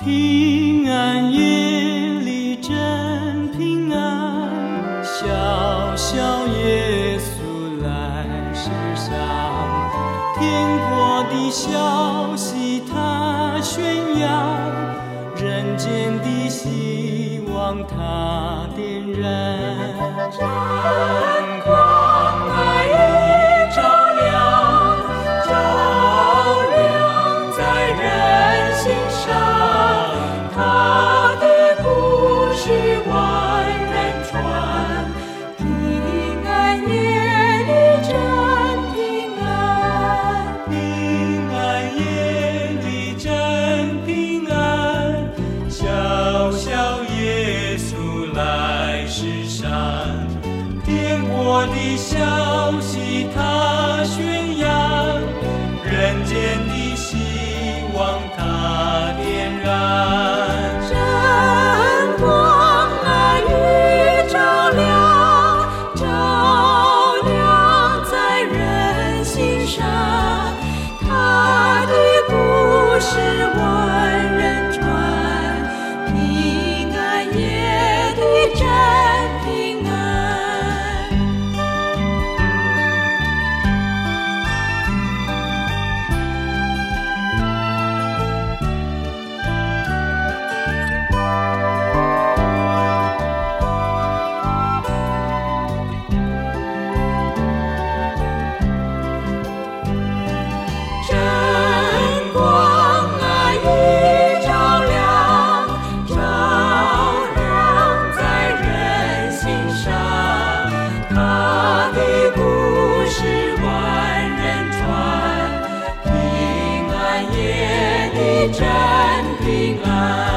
平安夜里真平安，小小耶稣来世上，天国的消息他宣扬，人间的希望他点燃。 真光爱已照亮，照亮在人心上，他的故事万人传，平安夜里真平安， 平安夜里真平安，小小耶稣来世上，天国的消息他宣扬，人间的希望他点燃。 真光爱已照亮，照亮在人心上，他的故事万人传，平安夜里真平安。真光爱已照亮，照亮在人心上，他的故事万人传，平安夜里真平安。